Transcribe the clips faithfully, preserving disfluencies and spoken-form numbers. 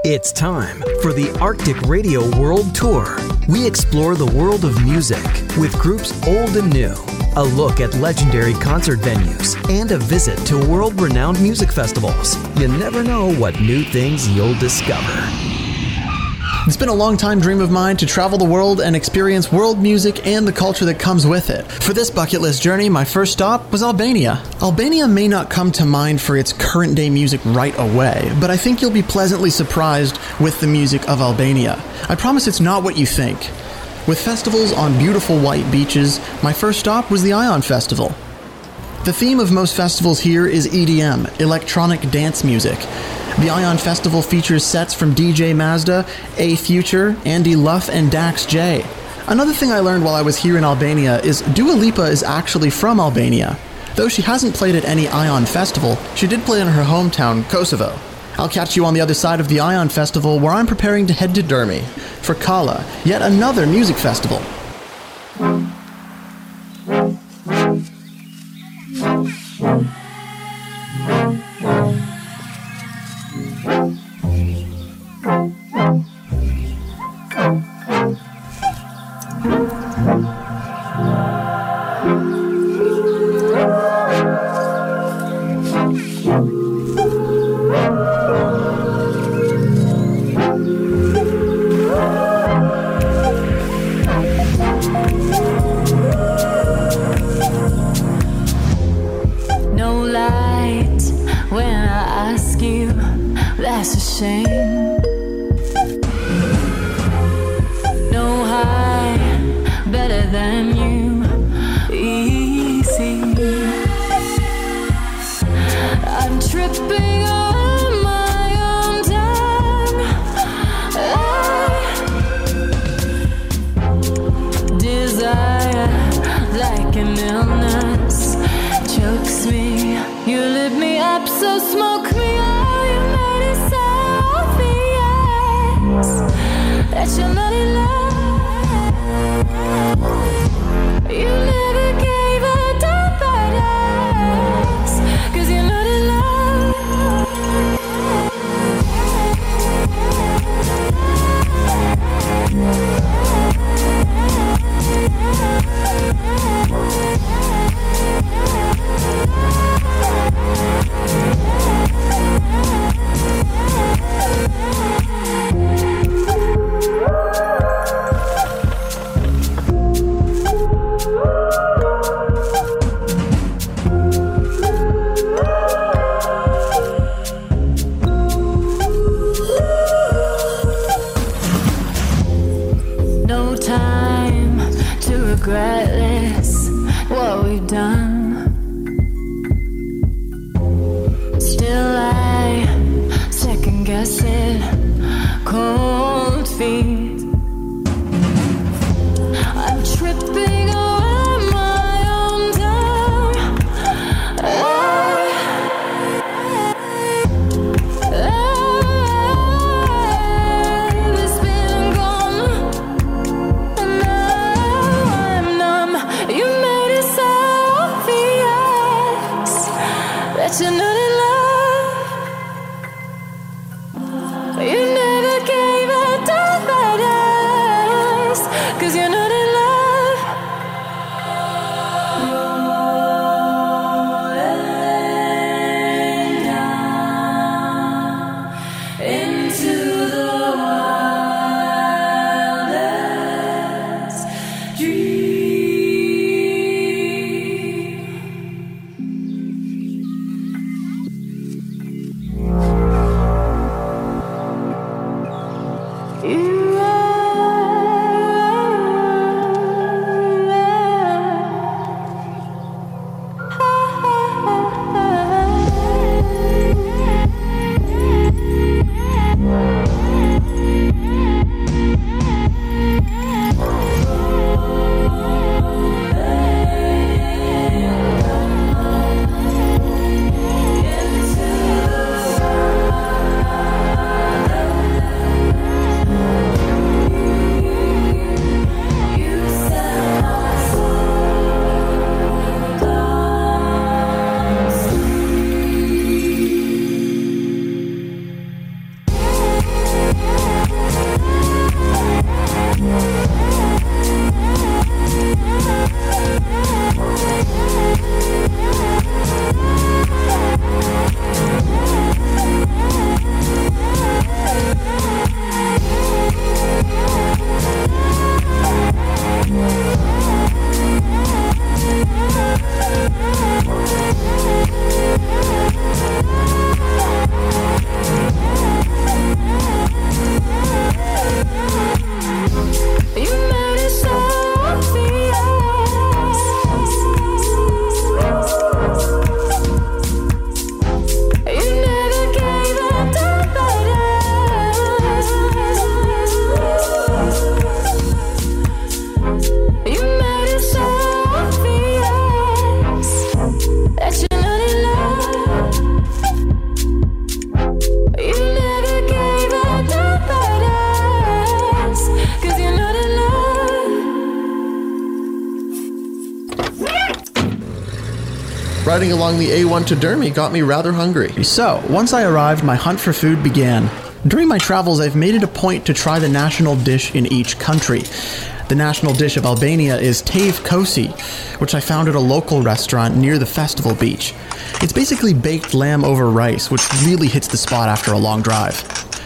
It's time for the Arctic Radio World Tour. We explore the world of music with groups old and new, a look at legendary concert venues, and a visit to world-renowned music festivals. You never know what new things you'll discover. It's been a long-time dream of mine to travel the world and experience world music and the culture that comes with it. For this bucket list journey, my first stop was Albania. Albania may not come to mind for its current-day music right away, but I think you'll be pleasantly surprised with the music of Albania. I promise it's not what you think. With festivals on beautiful white beaches, my first stop was the Ion Festival. The theme of most festivals here is E D M, electronic dance music. The Ion Festival features sets from D J Mazda, A Future, Andy Luff, and Dax J. Another thing I learned while I was here in Albania is Dua Lipa is actually from Albania. Though she hasn't played at any Ion Festival, she did play in her hometown, Kosovo. I'll catch you on the other side of the Ion Festival, where I'm preparing to head to Dermi for Kala, yet another music festival. I'm not Riding along the A one to Dermy got me rather hungry. So, once I arrived, my hunt for food began. During my travels, I've made it a point to try the national dish in each country. The national dish of Albania is Tave Kosi, which I found at a local restaurant near the festival beach. It's basically baked lamb over rice, which really hits the spot after a long drive.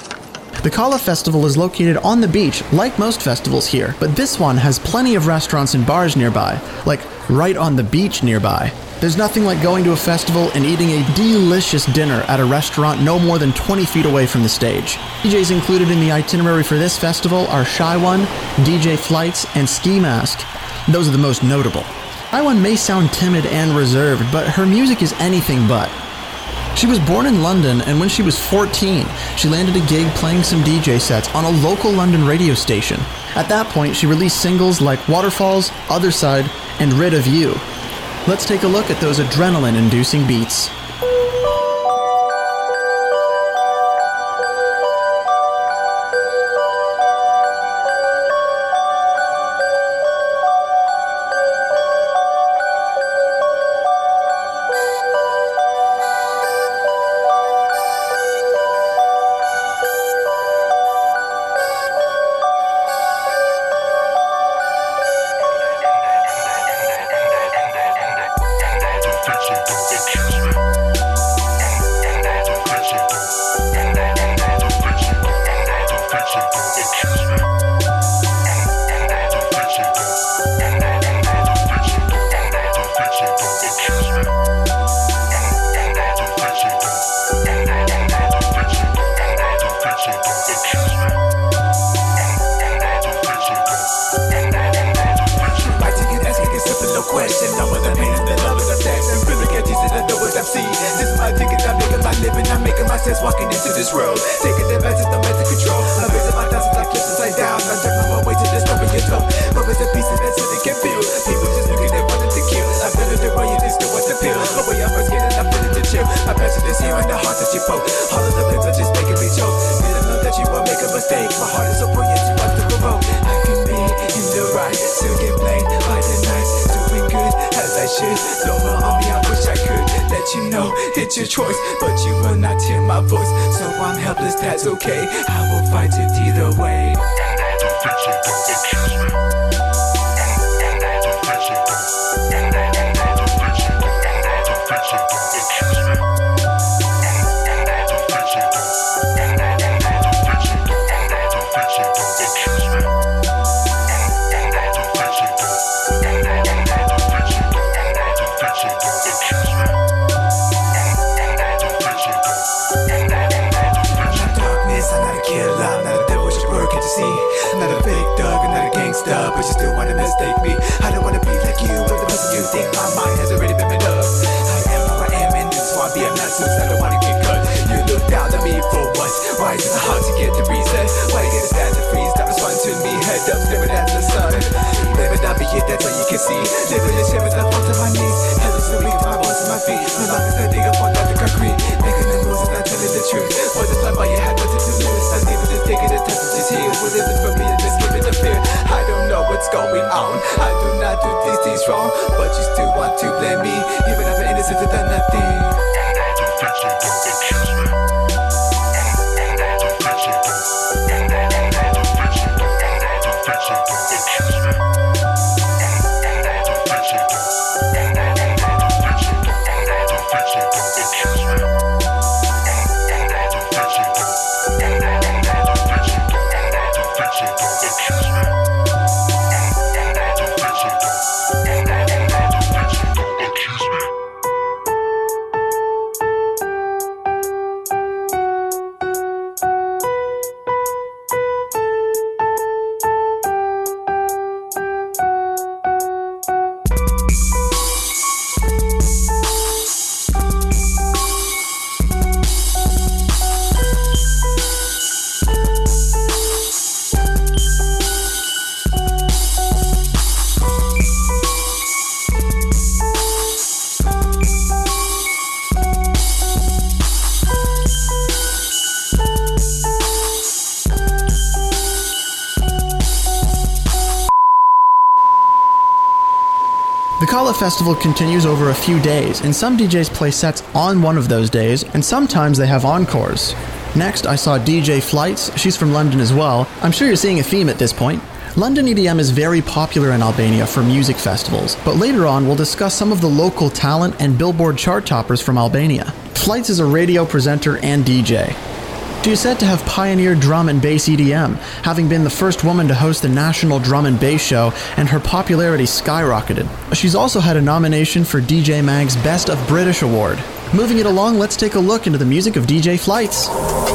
The Kala Festival is located on the beach, like most festivals here, but this one has plenty of restaurants and bars nearby, like right on the beach nearby. There's nothing like going to a festival and eating a delicious dinner at a restaurant no more than twenty feet away from the stage. D Js included in the itinerary for this festival are Shy One, D J Flights, and Ski Mask. Those are the most notable. Shy One may sound timid and reserved, but her music is anything but. She was born in London, and when she was fourteen, she landed a gig playing some D J sets on a local London radio station. At that point, she released singles like Waterfalls, Other Side, and Rid of You. Let's take a look at those adrenaline-inducing beats. It's your choice, but you will not hear my voice. So I'm helpless, that's okay. I will fight it either way. But you still wanna mistake me. I don't wanna be like you, but the person you think my mind has already been made up. I am who I am, and this is why I'm not suicide. I don't wanna get cut. You look down at me for what? Why is it hard to get the reason? Why you get a stand to freeze? That respond to me, head up, staring at the sun. Living up here, that's all you can see. Living in shit with the fall to my knees. Hell is the weak, my voice and my feet. No longer standing up on that concrete. Making the moves and not telling the truth. For the fun, why you had nothing to lose. Not even just taking the time to just heal. What is it for me? And just give it a fear. I don't know what's going on. I do not do these things wrong, but you still want to blame me, even if I'm innocent and done nothing. Don't festival continues over a few days, and some D Js play sets on one of those days, and sometimes they have encores. Next, I saw D J Flights. She's from London as well. I'm sure you're seeing a theme at this point. London E D M is very popular in Albania for music festivals, but later on we'll discuss some of the local talent and Billboard chart toppers from Albania. Flights is a radio presenter and D J. She is said to have pioneered drum and bass E D M, having been the first woman to host the National Drum and Bass Show, and her popularity skyrocketed. She's also had a nomination for D J Mag's Best of British Award. Moving it along, let's take a look into the music of D J Flights.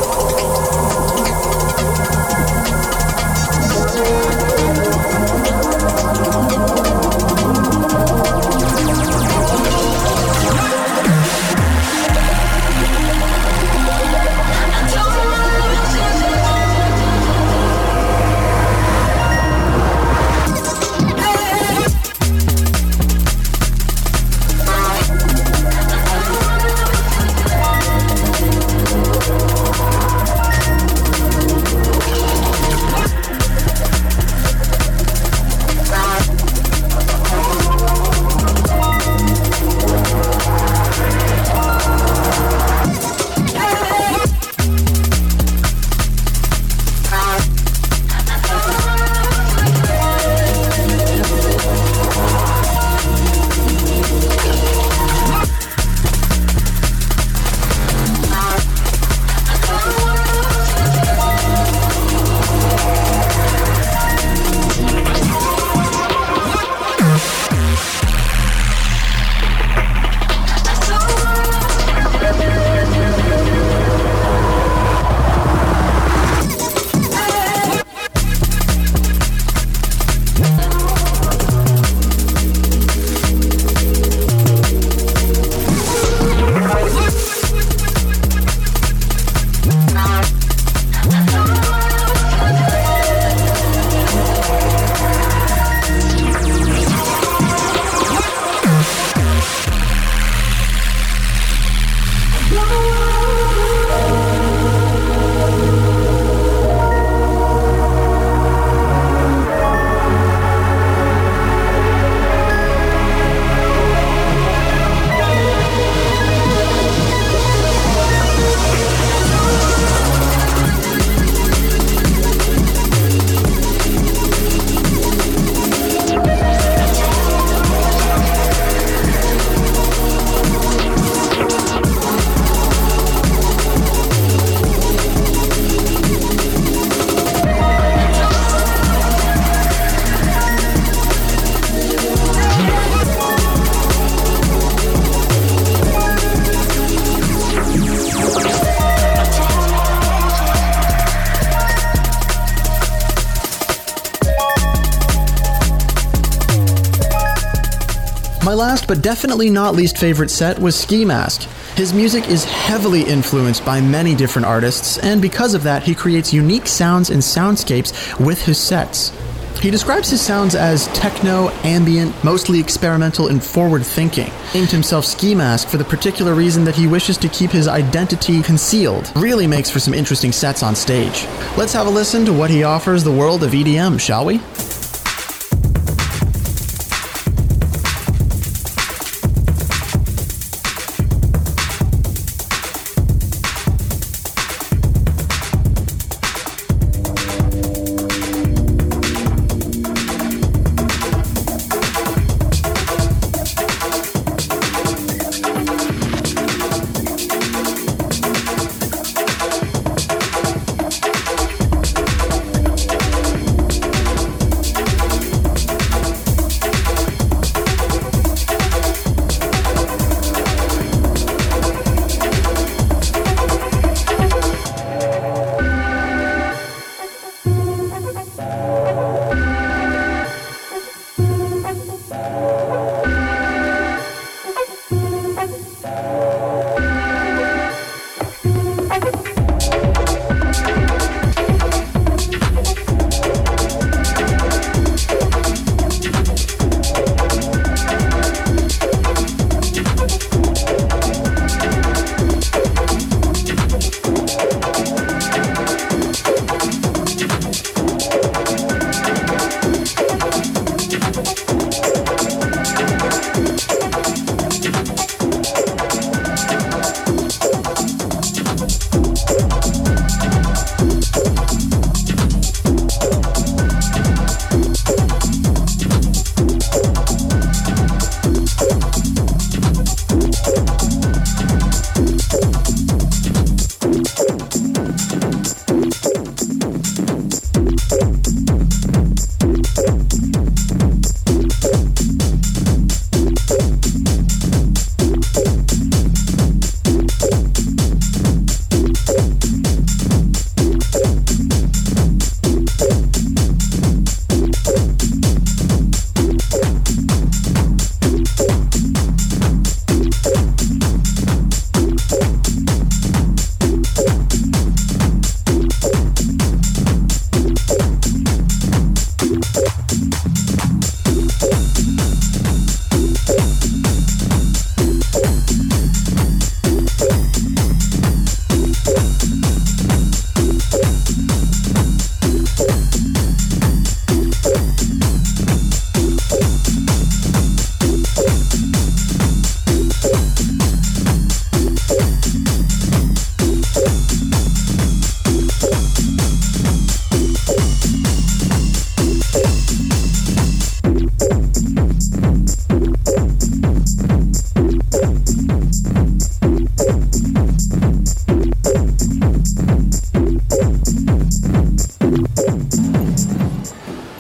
My last but definitely not least favorite set was Ski Mask. His music is heavily influenced by many different artists, and because of that, he creates unique sounds and soundscapes with his sets. He describes his sounds as techno, ambient, mostly experimental and forward-thinking. Named himself Ski Mask for the particular reason that he wishes to keep his identity concealed. Really makes for some interesting sets on stage. Let's have a listen to what he offers the world of E D M, shall we?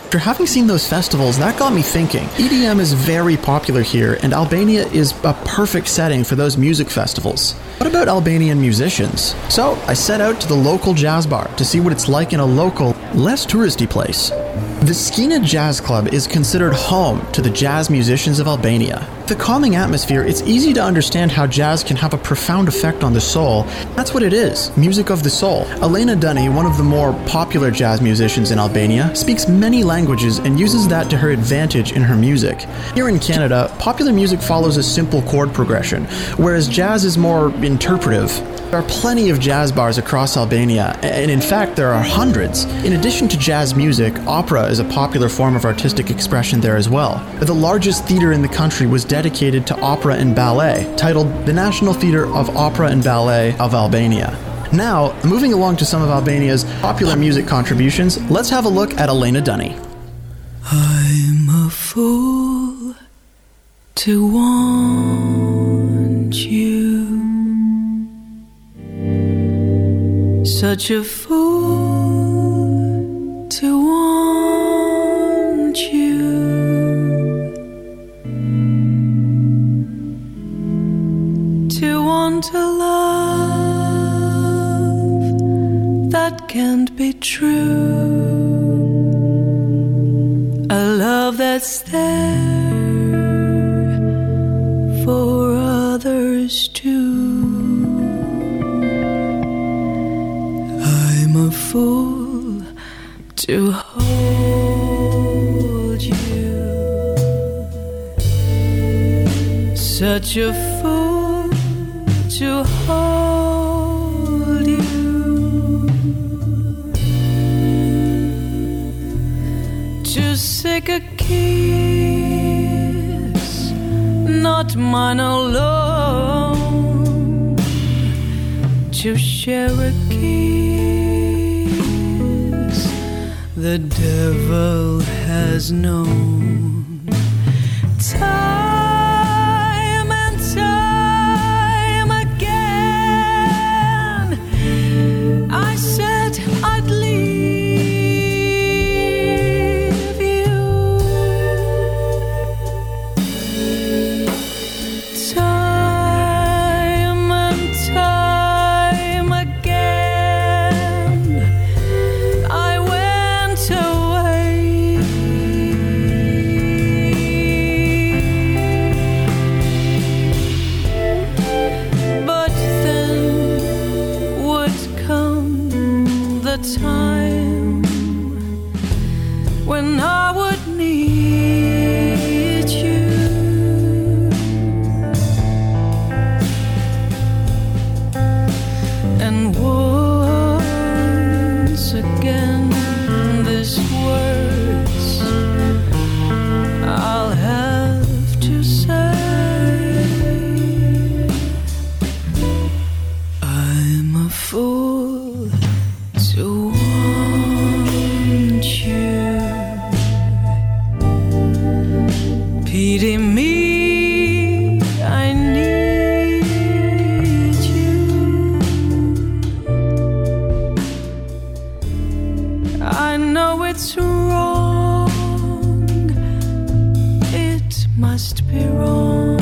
After having seen those festivals, that got me thinking. E D M is very popular here, and Albania is a perfect setting for those music festivals. What about Albanian musicians? So, I set out to the local jazz bar to see what it's like in a local, less touristy place. The Skina Jazz Club is considered home to the jazz musicians of Albania. The calming atmosphere, it's easy to understand how jazz can have a profound effect on the soul. That's what it is, music of the soul. Elena Dunny, one of the more popular jazz musicians in Albania, speaks many languages and uses that to her advantage in her music. Here in Canada, popular music follows a simple chord progression, whereas jazz is more interpretive. There are plenty of jazz bars across Albania, and in fact there are hundreds. In addition to jazz music, opera is a popular form of artistic expression there as well. The largest theater in the country was dedicated to opera and ballet, titled the National Theatre of Opera and Ballet of Albania. Now, moving along to some of Albania's popular music contributions, let's have a look at Elena Dunny. I'm a fool to want you, such a fool to want you, to want a love that can't be true, a love that's there for others too. I'm a fool to hold you, such a fool to hold you, to seek a kiss, not mine alone, to share a kiss the devil has known. Time and time again I said I'd leave you. Time and time again I went away, but then would come the time when I would need you, and once again these words I'll have to say. I'm a fool to want you. Pity me, I need you. I know it's wrong, it must be wrong,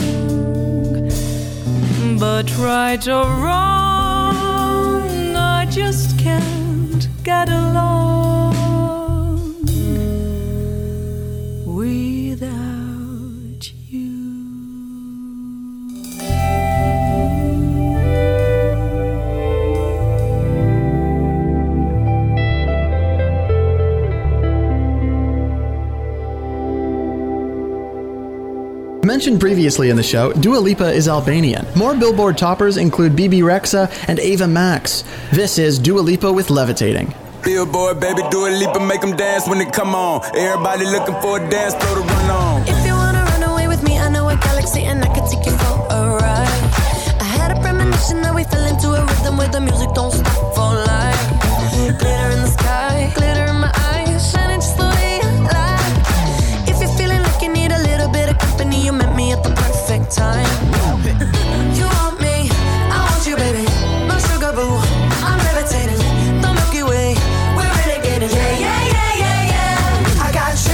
but right or wrong, I just can't get along without you. Mentioned previously in the show, Dua Lipa is Albanian. More Billboard toppers include B B Rexha and Ava Max. This is Dua Lipa with Levitating. Billboard, baby, Dua Lipa, make them dance when they come on. Everybody looking for a dance floor to run on. If you wanna run away with me, I know a galaxy and I can take you for a ride. I had a premonition that we fell into a rhythm where the music don't stop for life. Glitter in the sky, glitter in my eyes, shining just the way I like. If you're feeling like you need a little bit of company, you met me at the perfect time. You want me, I want you, baby. My sugar boo, I'm levitating. The Milky Way, we're renegading. Yeah, yeah, yeah, yeah, yeah. I got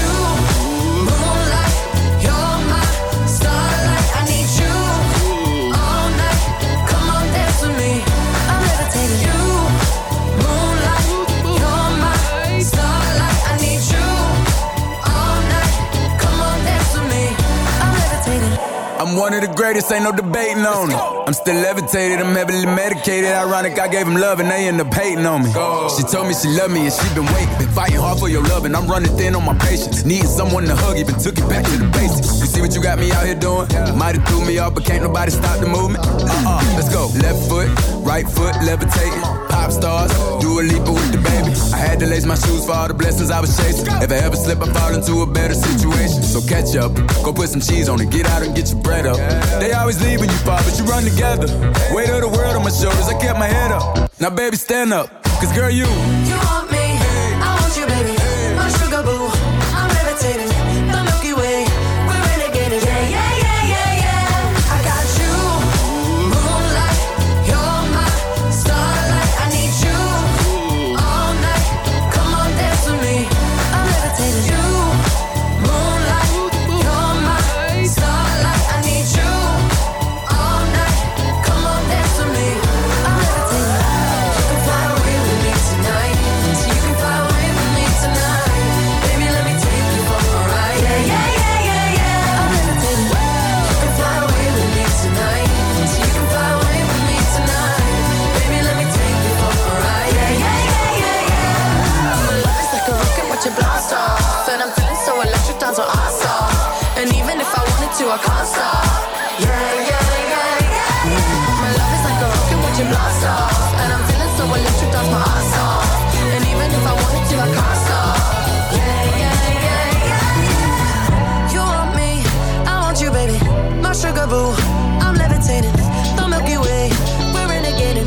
I'm one of the greatest, ain't no debating on it. I'm still levitated, I'm heavily medicated. Ironic, I gave him love and they end up hating on me. She told me she loved me and she been waiting. Been fighting hard for your love and I'm running thin on my patience. Needing someone to hug, even took it back to the basics. You see what you got me out here doing? Might have threw me off, but can't nobody stop the movement. Uh-uh, let's go. Left foot, right foot, levitating. Pop stars, do a leap with the baby. I had to lace my shoes for all the blessings I was chasing. If I ever slip, I fall into a better situation. So catch up, go put some cheese on it, get out and get your bread up. They always leave when you fall, but you run together. Weight of the world on my shoulders, I kept my head up. Now baby, stand up, cause girl, you You want me, I want you, baby. My sugar boo, I'm levitating. The Milky Way, we're renegading. Yeah, yeah, yeah, yeah, yeah. I got you, moonlight. You're my starlight. I need you all night. Come on, dance with me. I'm levitating. You, moonlight. You're my starlight. I need you all night. Come on, dance with me. I'm levitating. You can fly away with me tonight. So you can fly away with me tonight. Baby, let me take you for a ride. Yeah, yeah, yeah, yeah, yeah. I'm levitating. You can fly away with me tonight. So you can fly away with me tonight. Baby, let me take you for a ride. Yeah, yeah, yeah, yeah, yeah. My love is like a rocket, watch it blast off. And I'm feeling so electric, dance on ass off. And even if I wanted to, I can't stop. Yeah, yeah, yeah, yeah. My love is like a rocket, watch it blast off. And I'm feeling so electric, dance my ass off. And even if I wanted to, I can't stop. Yeah, yeah, yeah, yeah. You want me, I want you, baby. My sugar boo, I'm levitating. The Milky Way, we're renegading.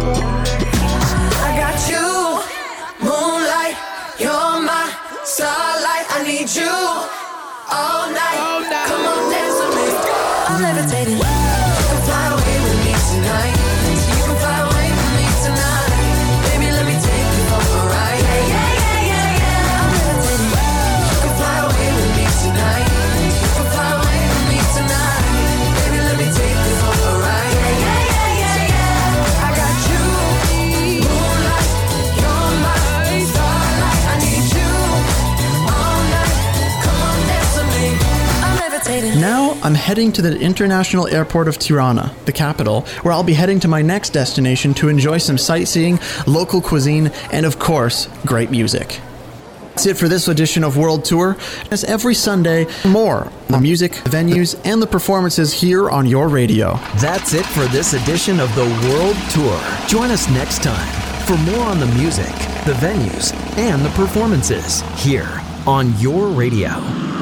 I got you, moonlight. You're my starlight. I need you all night. Come on, dance with me. I'm levitating. You can fly away with me tonight. So you can fly away with me tonight. Baby, let me take you for a ride. Yeah, yeah, yeah, yeah, yeah. I'm levitating. You can fly away with me tonight. You can fly away with me tonight. Baby, let me take you for a ride. Yeah, yeah, yeah, yeah, yeah. I got you, moonlight. You're my starlight. I need you all night. Come on, dance with me. I'm levitating. Now I'm heading to the international airport of Tirana, the capital, where I'll be heading to my next destination to enjoy some sightseeing, local cuisine, and of course, great music. That's it for this edition of World Tour. As every Sunday, more on the music, venues, and the performances here on your radio. That's it for this edition of the World Tour. Join us next time for more on the music, the venues, and the performances here on your radio.